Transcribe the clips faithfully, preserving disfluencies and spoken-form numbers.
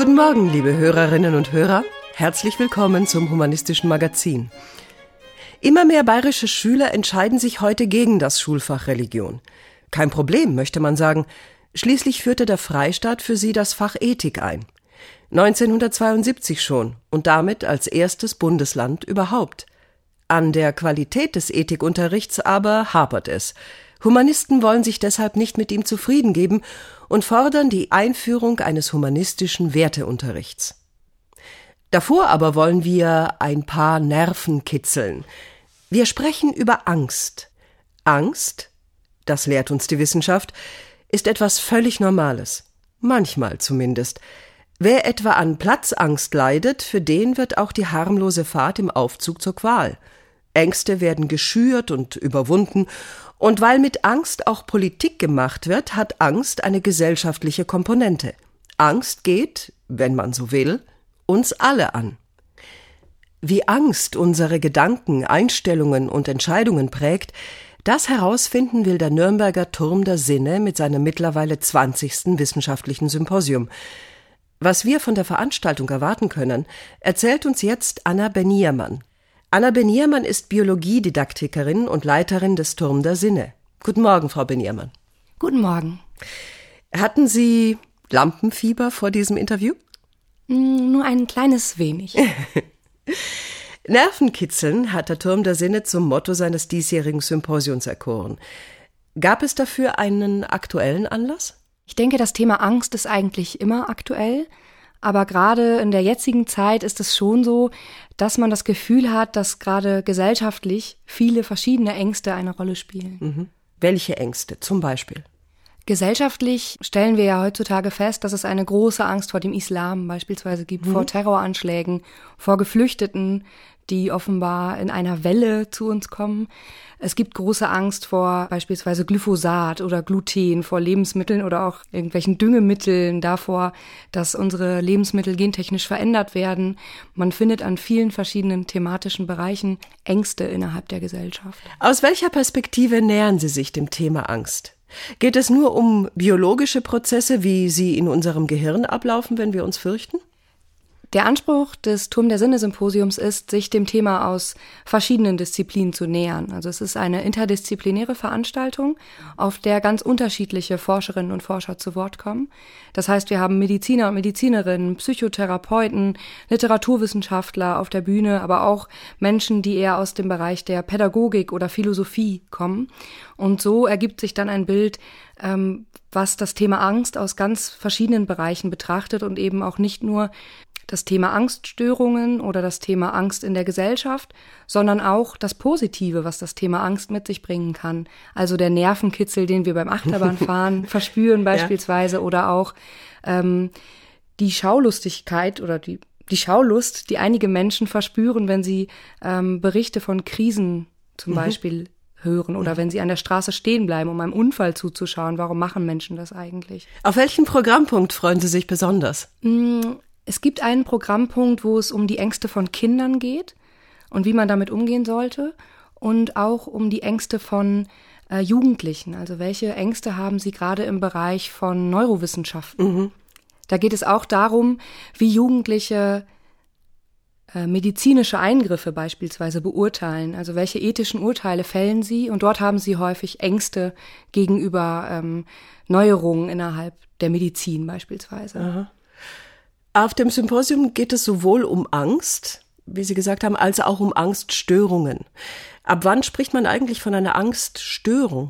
Guten Morgen, liebe Hörerinnen und Hörer. Herzlich willkommen zum Humanistischen Magazin. Immer mehr bayerische Schüler entscheiden sich heute gegen das Schulfach Religion. Kein Problem, möchte man sagen. Schließlich führte der Freistaat für sie das Fach Ethik ein. neunzehnhundertzweiundsiebzig schon und damit als erstes Bundesland überhaupt. An der Qualität des Ethikunterrichts aber hapert es. Humanisten wollen sich deshalb nicht mit ihm zufrieden geben und fordern die Einführung eines humanistischen Werteunterrichts. Davor aber wollen wir ein paar Nerven kitzeln. Wir sprechen über Angst. Angst, das lehrt uns die Wissenschaft, ist etwas völlig Normales. Manchmal zumindest. Wer etwa an Platzangst leidet, für den wird auch die harmlose Fahrt im Aufzug zur Qual. Ängste werden geschürt und überwunden, und weil mit Angst auch Politik gemacht wird, hat Angst eine gesellschaftliche Komponente. Angst geht, wenn man so will, uns alle an. Wie Angst unsere Gedanken, Einstellungen und Entscheidungen prägt, das herausfinden will der Nürnberger Turm der Sinne mit seinem mittlerweile zwanzigsten wissenschaftlichen Symposium. Was wir von der Veranstaltung erwarten können, erzählt uns jetzt Anna Beniermann. Anna Beniermann ist Biologiedidaktikerin und Leiterin des Turm der Sinne. Guten Morgen, Frau Beniermann. Guten Morgen. Hatten Sie Lampenfieber vor diesem Interview? Nur ein kleines wenig. Nervenkitzeln hat der Turm der Sinne zum Motto seines diesjährigen Symposiums erkoren. Gab es dafür einen aktuellen Anlass? Ich denke, das Thema Angst ist eigentlich immer aktuell. Aber gerade in der jetzigen Zeit ist es schon so, dass man das Gefühl hat, dass gerade gesellschaftlich viele verschiedene Ängste eine Rolle spielen. Mhm. Welche Ängste zum Beispiel? Gesellschaftlich stellen wir ja heutzutage fest, dass es eine große Angst vor dem Islam beispielsweise gibt, mhm. vor Terroranschlägen, vor Geflüchteten, die offenbar in einer Welle zu uns kommen. Es gibt große Angst vor beispielsweise Glyphosat oder Gluten, vor Lebensmitteln oder auch irgendwelchen Düngemitteln, davor, dass unsere Lebensmittel gentechnisch verändert werden. Man findet an vielen verschiedenen thematischen Bereichen Ängste innerhalb der Gesellschaft. Aus welcher Perspektive nähern Sie sich dem Thema Angst? Geht es nur um biologische Prozesse, wie sie in unserem Gehirn ablaufen, wenn wir uns fürchten? Der Anspruch des Turm der Sinne-Symposiums ist, sich dem Thema aus verschiedenen Disziplinen zu nähern. Also es ist eine interdisziplinäre Veranstaltung, auf der ganz unterschiedliche Forscherinnen und Forscher zu Wort kommen. Das heißt, wir haben Mediziner und Medizinerinnen, Psychotherapeuten, Literaturwissenschaftler auf der Bühne, aber auch Menschen, die eher aus dem Bereich der Pädagogik oder Philosophie kommen. Und so ergibt sich dann ein Bild, ähm, was das Thema Angst aus ganz verschiedenen Bereichen betrachtet und eben auch nicht nur das Thema Angststörungen oder das Thema Angst in der Gesellschaft, sondern auch das Positive, was das Thema Angst mit sich bringen kann. Also der Nervenkitzel, den wir beim Achterbahnfahren verspüren beispielsweise, ja. Oder auch ähm, die Schaulustigkeit oder die, die Schaulust, die einige Menschen verspüren, wenn sie ähm, Berichte von Krisen zum mhm. Beispiel hören oder wenn sie an der Straße stehen bleiben, um einem Unfall zuzuschauen. Warum machen Menschen das eigentlich? Auf welchen Programmpunkt freuen Sie sich besonders? Mm, Es gibt einen Programmpunkt, wo es um die Ängste von Kindern geht und wie man damit umgehen sollte und auch um die Ängste von äh, Jugendlichen. Also welche Ängste haben sie gerade im Bereich von Neurowissenschaften? Mhm. Da geht es auch darum, wie Jugendliche äh, medizinische Eingriffe beispielsweise beurteilen. Also welche ethischen Urteile fällen sie? Und dort haben sie häufig Ängste gegenüber ähm, Neuerungen innerhalb der Medizin beispielsweise. Aha. Auf dem Symposium geht es sowohl um Angst, wie Sie gesagt haben, als auch um Angststörungen. Ab wann spricht man eigentlich von einer Angststörung?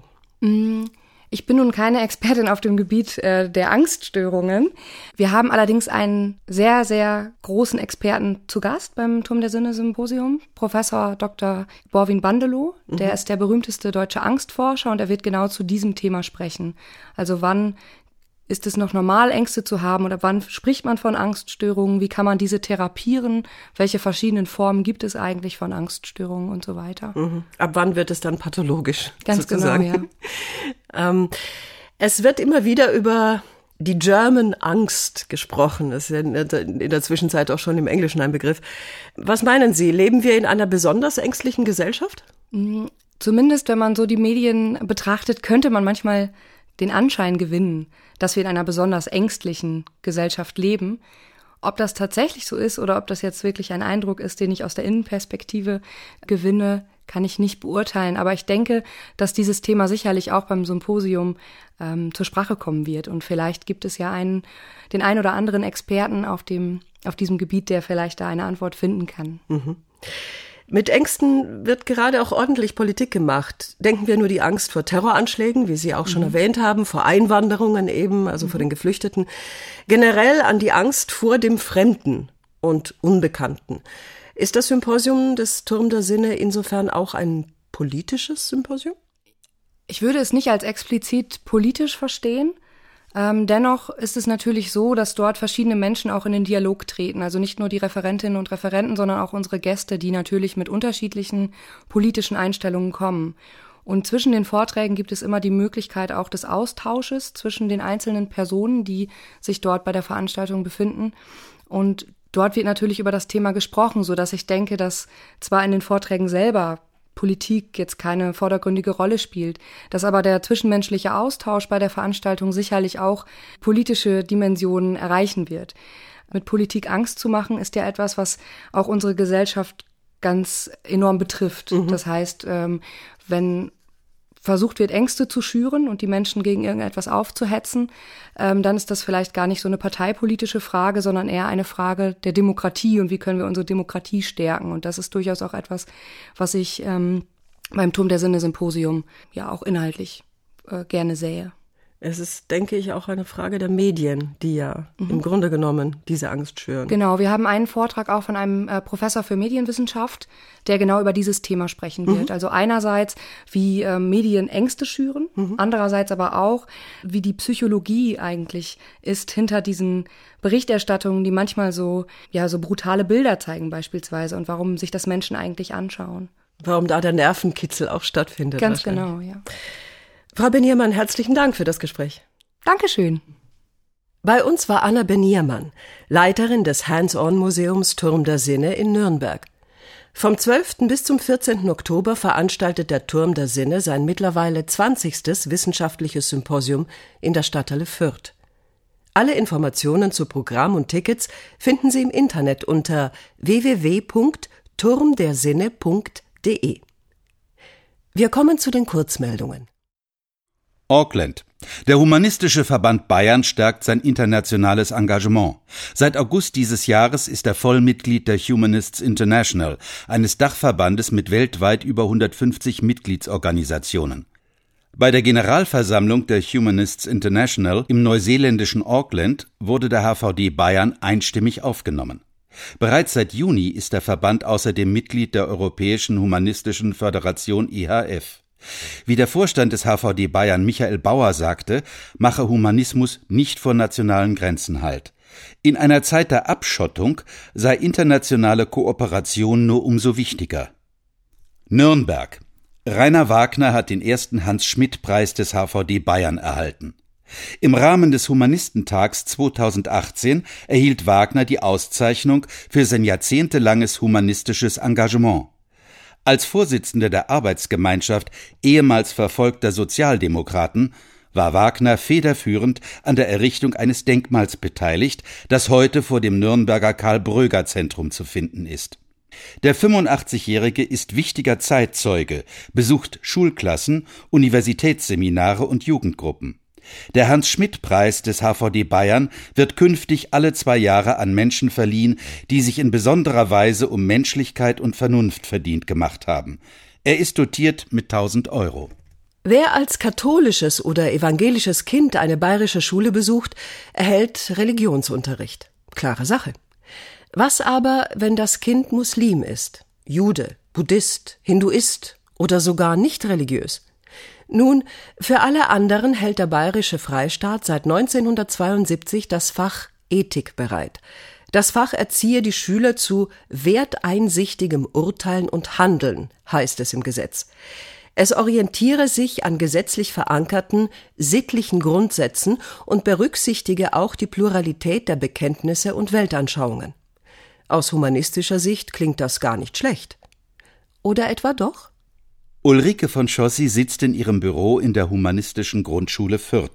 Ich bin nun keine Expertin auf dem Gebiet äh, der Angststörungen. Wir haben allerdings einen sehr, sehr großen Experten zu Gast beim Turm der Sinne-Symposium, Professor Doktor Borwin Bandelow. Mhm. Der ist der berühmteste deutsche Angstforscher und er wird genau zu diesem Thema sprechen. Also wann ist es noch normal, Ängste zu haben oder wann spricht man von Angststörungen? Wie kann man diese therapieren? Welche verschiedenen Formen gibt es eigentlich von Angststörungen und so weiter? Mhm. Ab wann wird es dann pathologisch? Ganz sozusagen? genau, ja. ähm, es wird immer wieder über die German Angst gesprochen. Das ist in der, in der Zwischenzeit auch schon im Englischen ein Begriff. Was meinen Sie? Leben wir in einer besonders ängstlichen Gesellschaft? Zumindest, wenn man so die Medien betrachtet, könnte man manchmal den Anschein gewinnen, dass wir in einer besonders ängstlichen Gesellschaft leben. Ob das tatsächlich so ist oder ob das jetzt wirklich ein Eindruck ist, den ich aus der Innenperspektive gewinne, kann ich nicht beurteilen. Aber ich denke, dass dieses Thema sicherlich auch beim Symposium ähm, zur Sprache kommen wird. Und vielleicht gibt es ja einen, den ein oder anderen Experten auf dem, auf diesem Gebiet, der vielleicht da eine Antwort finden kann. Mhm. Mit Ängsten wird gerade auch ordentlich Politik gemacht. Denken wir nur die Angst vor Terroranschlägen, wie Sie auch schon mhm. erwähnt haben, vor Einwanderungen eben, also mhm. vor den Geflüchteten. Generell an die Angst vor dem Fremden und Unbekannten. Ist das Symposium des Turm der Sinne insofern auch ein politisches Symposium? Ich würde es nicht als explizit politisch verstehen. Ähm, dennoch ist es natürlich so, dass dort verschiedene Menschen auch in den Dialog treten. Also nicht nur die Referentinnen und Referenten, sondern auch unsere Gäste, die natürlich mit unterschiedlichen politischen Einstellungen kommen. Und zwischen den Vorträgen gibt es immer die Möglichkeit auch des Austausches zwischen den einzelnen Personen, die sich dort bei der Veranstaltung befinden. Und dort wird natürlich über das Thema gesprochen, sodass ich denke, dass zwar in den Vorträgen selber Politik jetzt keine vordergründige Rolle spielt, dass aber der zwischenmenschliche Austausch bei der Veranstaltung sicherlich auch politische Dimensionen erreichen wird. Mit Politik Angst zu machen, ist ja etwas, was auch unsere Gesellschaft ganz enorm betrifft. Mhm. Das heißt, wenn versucht wird, Ängste zu schüren und die Menschen gegen irgendetwas aufzuhetzen, ähm, dann ist das vielleicht gar nicht so eine parteipolitische Frage, sondern eher eine Frage der Demokratie und wie können wir unsere Demokratie stärken. Und das ist durchaus auch etwas, was ich ähm, beim Turm der Sinne Symposium ja auch inhaltlich äh, gerne sähe. Es ist, denke ich, auch eine Frage der Medien, die ja mhm. im Grunde genommen diese Angst schüren. Genau, wir haben einen Vortrag auch von einem äh, Professor für Medienwissenschaft, der genau über dieses Thema sprechen wird. Mhm. Also einerseits, wie äh, Medien Ängste schüren, mhm. andererseits aber auch, wie die Psychologie eigentlich ist hinter diesen Berichterstattungen, die manchmal so, ja, so brutale Bilder zeigen beispielsweise und warum sich das Menschen eigentlich anschauen. Warum da der Nervenkitzel auch stattfindet. Ganz genau, ja. Frau Beniermann, herzlichen Dank für das Gespräch. Dankeschön. Bei uns war Anna Beniermann, Leiterin des Hands-on-Museums Turm der Sinne in Nürnberg. Vom zwölften bis zum vierzehnten Oktober veranstaltet der Turm der Sinne sein mittlerweile zwanzigstes wissenschaftliches Symposium in der Stadthalle Fürth. Alle Informationen zu Programm und Tickets finden Sie im Internet unter w w w punkt turm der sinne punkt d e. Wir kommen zu den Kurzmeldungen. Auckland. Der Humanistische Verband Bayern stärkt sein internationales Engagement. Seit August dieses Jahres ist er Vollmitglied der Humanists International, eines Dachverbandes mit weltweit über hundertfünfzig Mitgliedsorganisationen. Bei der Generalversammlung der Humanists International im neuseeländischen Auckland wurde der H V D Bayern einstimmig aufgenommen. Bereits seit Juni ist der Verband außerdem Mitglied der Europäischen Humanistischen Föderation I H F. Wie der Vorstand des H V D Bayern Michael Bauer sagte, mache Humanismus nicht vor nationalen Grenzen Halt. In einer Zeit der Abschottung sei internationale Kooperation nur umso wichtiger. Nürnberg. Rainer Wagner hat den ersten Hans-Schmidt-Preis des H V D Bayern erhalten. Im Rahmen des Humanistentags zweitausendachtzehn erhielt Wagner die Auszeichnung für sein jahrzehntelanges humanistisches Engagement. Als Vorsitzender der Arbeitsgemeinschaft ehemals verfolgter Sozialdemokraten war Wagner federführend an der Errichtung eines Denkmals beteiligt, das heute vor dem Nürnberger Karl-Bröger-Zentrum zu finden ist. Der fünfundachtzigjährige ist wichtiger Zeitzeuge, besucht Schulklassen, Universitätsseminare und Jugendgruppen. Der Hans-Schmidt-Preis des H V D Bayern wird künftig alle zwei Jahre an Menschen verliehen, die sich in besonderer Weise um Menschlichkeit und Vernunft verdient gemacht haben. Er ist dotiert mit tausend Euro. Wer als katholisches oder evangelisches Kind eine bayerische Schule besucht, erhält Religionsunterricht. Klare Sache. Was aber, wenn das Kind Muslim ist, Jude, Buddhist, Hinduist oder sogar nicht religiös? Nun, für alle anderen hält der bayerische Freistaat seit neunzehnhundertzweiundsiebzig das Fach Ethik bereit. Das Fach erziehe die Schüler zu werteinsichtigem Urteilen und Handeln, heißt es im Gesetz. Es orientiere sich an gesetzlich verankerten, sittlichen Grundsätzen und berücksichtige auch die Pluralität der Bekenntnisse und Weltanschauungen. Aus humanistischer Sicht klingt das gar nicht schlecht. Oder etwa doch? Ulrike von Schossi sitzt in ihrem Büro in der Humanistischen Grundschule Fürth.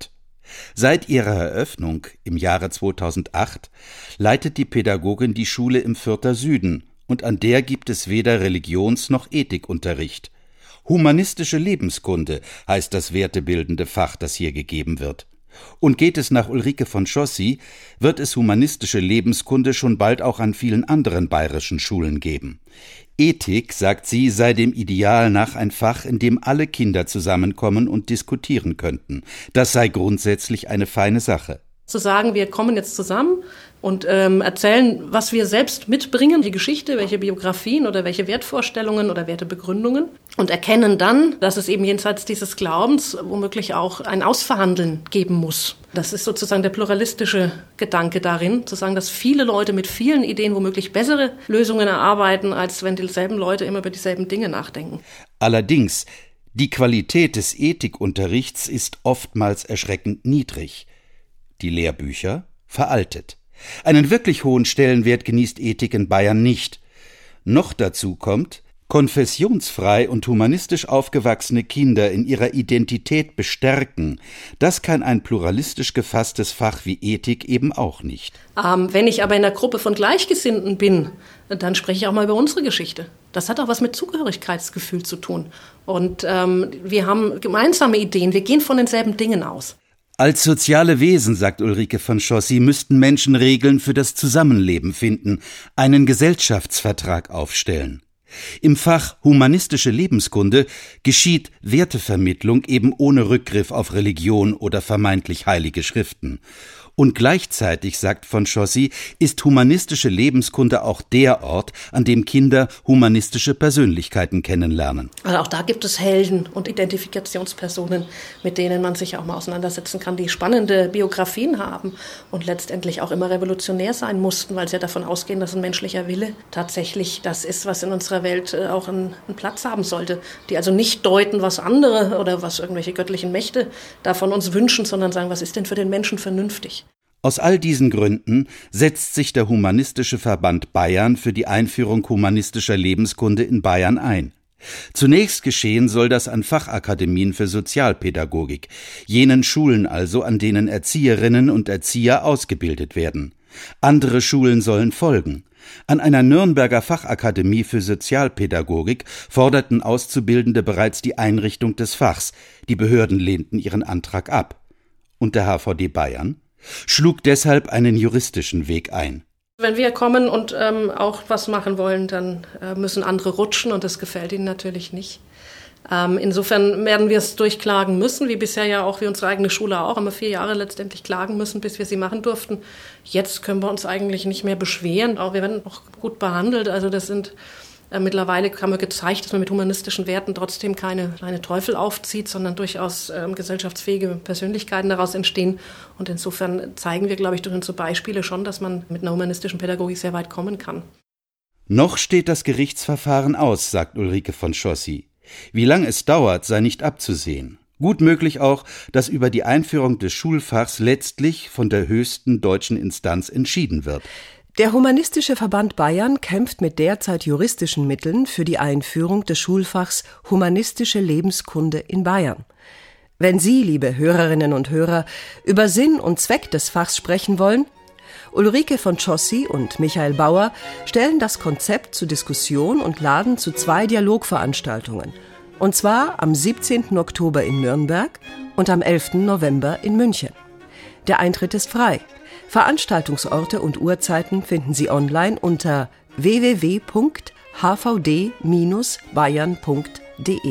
Seit ihrer Eröffnung im Jahre zweitausendacht leitet die Pädagogin die Schule im Fürther Süden und an der gibt es weder Religions- noch Ethikunterricht. Humanistische Lebenskunde heißt das wertebildende Fach, das hier gegeben wird. Und geht es nach Ulrike von Schossy, wird es humanistische Lebenskunde schon bald auch an vielen anderen bayerischen Schulen geben. Ethik, sagt sie, sei dem Ideal nach ein Fach, in dem alle Kinder zusammenkommen und diskutieren könnten. Das sei grundsätzlich eine feine Sache. Zu sagen, wir kommen jetzt zusammen und ähm, erzählen, was wir selbst mitbringen, die Geschichte, welche Biografien oder welche Wertvorstellungen oder Wertebegründungen und erkennen dann, dass es eben jenseits dieses Glaubens womöglich auch ein Ausverhandeln geben muss. Das ist sozusagen der pluralistische Gedanke darin, zu sagen, dass viele Leute mit vielen Ideen womöglich bessere Lösungen erarbeiten, als wenn dieselben Leute immer über dieselben Dinge nachdenken. Allerdings, die Qualität des Ethikunterrichts ist oftmals erschreckend niedrig. Die Lehrbücher veraltet. Einen wirklich hohen Stellenwert genießt Ethik in Bayern nicht. Noch dazu kommt, konfessionsfrei und humanistisch aufgewachsene Kinder in ihrer Identität bestärken, das kann ein pluralistisch gefasstes Fach wie Ethik eben auch nicht. Ähm, wenn ich aber in einer Gruppe von Gleichgesinnten bin, dann spreche ich auch mal über unsere Geschichte. Das hat auch was mit Zugehörigkeitsgefühl zu tun. Und ähm, wir haben gemeinsame Ideen, wir gehen von denselben Dingen aus. Als soziale Wesen, sagt Ulrike von Schossy, müssten Menschen Regeln für das Zusammenleben finden, einen Gesellschaftsvertrag aufstellen. Im Fach Humanistische Lebenskunde geschieht Wertevermittlung eben ohne Rückgriff auf Religion oder vermeintlich heilige Schriften. Und gleichzeitig, sagt von Schossy, ist humanistische Lebenskunde auch der Ort, an dem Kinder humanistische Persönlichkeiten kennenlernen. Also auch da gibt es Helden und Identifikationspersonen, mit denen man sich auch mal auseinandersetzen kann, die spannende Biografien haben und letztendlich auch immer revolutionär sein mussten, weil sie ja davon ausgehen, dass ein menschlicher Wille tatsächlich das ist, was in unserer Welt auch einen, einen Platz haben sollte. Die also nicht deuten, was andere oder was irgendwelche göttlichen Mächte da von uns wünschen, sondern sagen, was ist denn für den Menschen vernünftig? Aus all diesen Gründen setzt sich der Humanistische Verband Bayern für die Einführung humanistischer Lebenskunde in Bayern ein. Zunächst geschehen soll das an Fachakademien für Sozialpädagogik, jenen Schulen also, an denen Erzieherinnen und Erzieher ausgebildet werden. Andere Schulen sollen folgen. An einer Nürnberger Fachakademie für Sozialpädagogik forderten Auszubildende bereits die Einrichtung des Fachs. Die Behörden lehnten ihren Antrag ab. Und der H V D Bayern schlug deshalb einen juristischen Weg ein. Wenn wir kommen und ähm, auch was machen wollen, dann äh, müssen andere rutschen und das gefällt ihnen natürlich nicht. Ähm, insofern werden wir es durchklagen müssen, wie bisher ja auch, wie unsere eigene Schule auch, haben wir vier Jahre letztendlich klagen müssen, bis wir sie machen durften. Jetzt können wir uns eigentlich nicht mehr beschweren, auch wir werden auch gut behandelt, also das sind Äh, mittlerweile haben wir gezeigt, dass man mit humanistischen Werten trotzdem keine kleine Teufel aufzieht, sondern durchaus ähm, gesellschaftsfähige Persönlichkeiten daraus entstehen. Und insofern zeigen wir, glaube ich, durch unsere Beispiele schon, dass man mit einer humanistischen Pädagogik sehr weit kommen kann. Noch steht das Gerichtsverfahren aus, sagt Ulrike von Schossy. Wie lang es dauert, sei nicht abzusehen. Gut möglich auch, dass über die Einführung des Schulfachs letztlich von der höchsten deutschen Instanz entschieden wird. Der Humanistische Verband Bayern kämpft mit derzeit juristischen Mitteln für die Einführung des Schulfachs Humanistische Lebenskunde in Bayern. Wenn Sie, liebe Hörerinnen und Hörer, über Sinn und Zweck des Fachs sprechen wollen, Ulrike von Schossy und Michael Bauer stellen das Konzept zur Diskussion und laden zu zwei Dialogveranstaltungen. Und zwar am siebzehnten Oktober in Nürnberg und am elften November in München. Der Eintritt ist frei. Veranstaltungsorte und Uhrzeiten finden Sie online unter w w w punkt h v d bindestrich bayern punkt d e.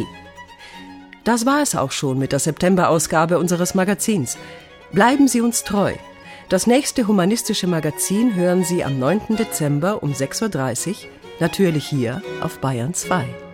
Das war es auch schon mit der September-Ausgabe unseres Magazins. Bleiben Sie uns treu. Das nächste humanistische Magazin hören Sie am neunten Dezember um sechs Uhr dreißig, natürlich hier auf Bayern zwei.